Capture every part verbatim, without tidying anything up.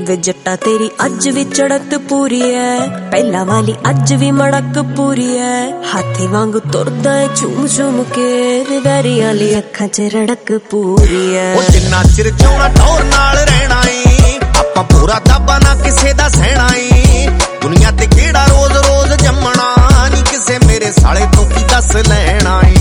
वे जट्टा तेरी अज भी चढ़क पूरी है, पहला वाली अज भी मड़क पूरी है। हाथी वांग तुरदा है झूम झूम के, वैरी वाली अखां च रड़क पूरी है। ओ जिन्ना चिर जिउणा टौर नाल रहना ए, आपां पूरा दाबा ना किसे दा सहना ए। दुनिया ते केड़ा रोज रोज जम्मना, नी किसे मेरे साले तो की दस लैना ए।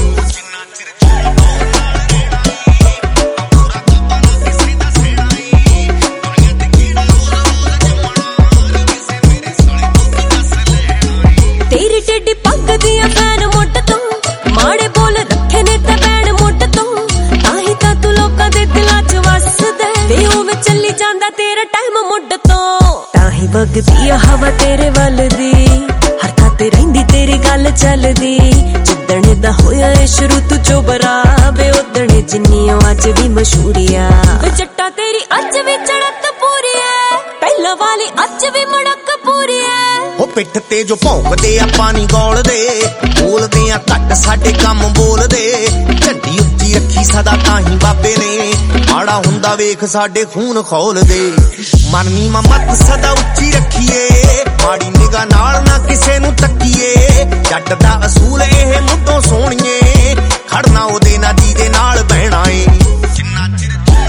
वगदी हवा तेरे वल दी, हर खाते रहिंदी तेरी गल चलदी। जिदणे दा होया ए शुरू तू चोबरा, वे उदणे जिन्नियों अज भी मशहूरिया। वे जट्टा तेरी अज भी चढ़क पूरी है, पहला वाली अज भी मड़क पूरी है। ओ पिठ ते जो भौंकदे आ पानी गौलदे, बोलदे आ घट साडे कम बोलदे। झंडी उच्ची रखी सदा ताही बाबे ने, माड़ा हुंदा वेख साडे खून खौलदे। मननी मत सदा उच्ची रखीए, माड़ी निगाह नाल ना किसे नू तकीए। जट दा असूल एह मुद्दों सोहणीए, खड़ना ओदे ना जीदे नाल बहना ए। जिन्ना चिर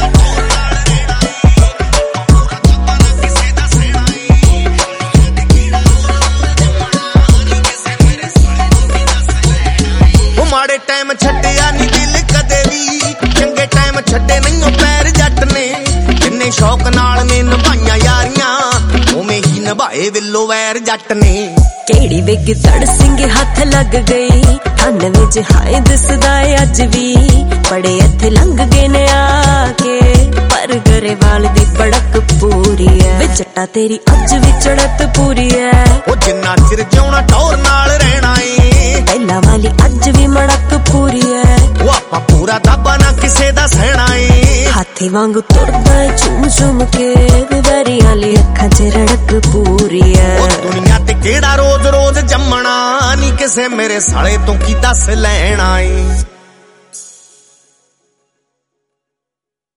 माड़े टाइम छड्डिया नी दिल कदे भी, चंगे टाइम छड्डे नहीं पैर जट ने। जिन्ने शौक नाल ने निभाइयां यारियां, उवें ही निभाए विलो वैर जट ने। केड़ी विग तड़ सिंगे हथ लग गई, धन विच हाय दिसदा है अज भी। बड़े हथ लंघ गए ने आके, पर गरेवाल दी बड़क पूरी है। वे जट्टा तेरी अज भी चढ़क पूरी है। ओ जिन्ना चिर जिउणा टौर नाल रहना ए, पहला वाली अज भी मड़क पूरी है। ओ आपां पूरा दाबा ना किसे दा सहना ए। हाथी वांग तुरदा है झूम झूम के, वैरी वाली अखां च रड़क पूरी है। ओ दुनिया ते केड़ा रोज रोज जम्मना, नी किसे मेरे साले तो की दस लैना ए।